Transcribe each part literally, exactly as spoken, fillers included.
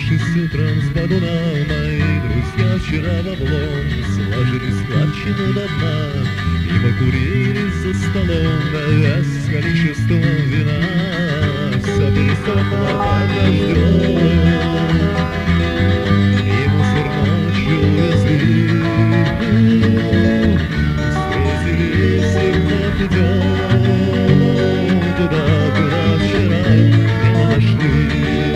Проснувшись утром с бодуна, мои друзья вчера в облом сложили складчину до дна и покурили за столом, давясь с количеством вина. Все пересохло под дождем, и мусор ночью везли. Встретились и вновь идем туда, куда вчера не нашли.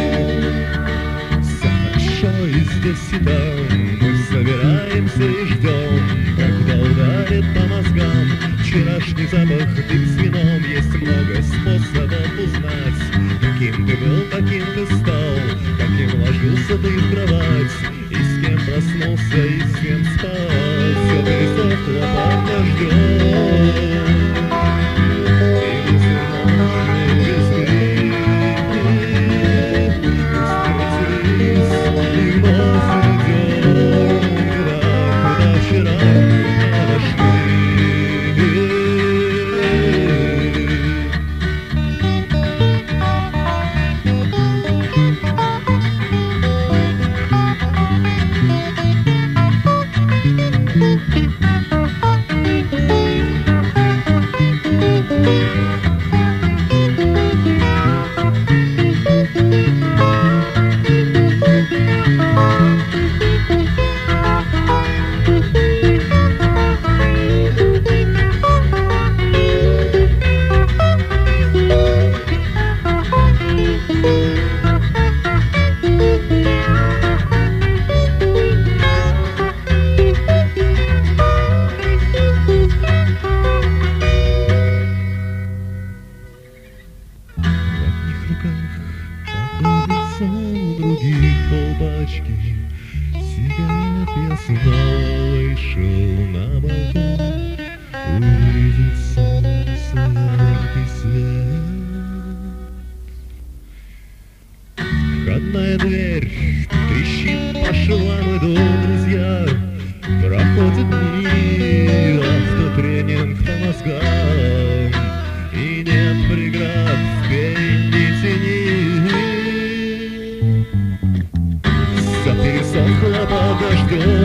Здесь и там мы собираемся и ждем, когда ударит по мозгам вчерашний запах дым с вином. Есть много способов узнать, каким ты был, каким ты стал, каким ложился ты в кровать, и с кем проснулся, и с кем спал. Все пересохло под дождем, и мусор ночью везли. Встретились и вновь идем туда, куда вчера не дошли. Покоится у других полпачки сигарет. Я снова вышел на балкон увидеть солнце, яркий свет. Входная дверь трещит, по швам идут друзья. Проходят дни, автотренинг по мозгам, и нет преград впереди тени. Все пересохло под дождем,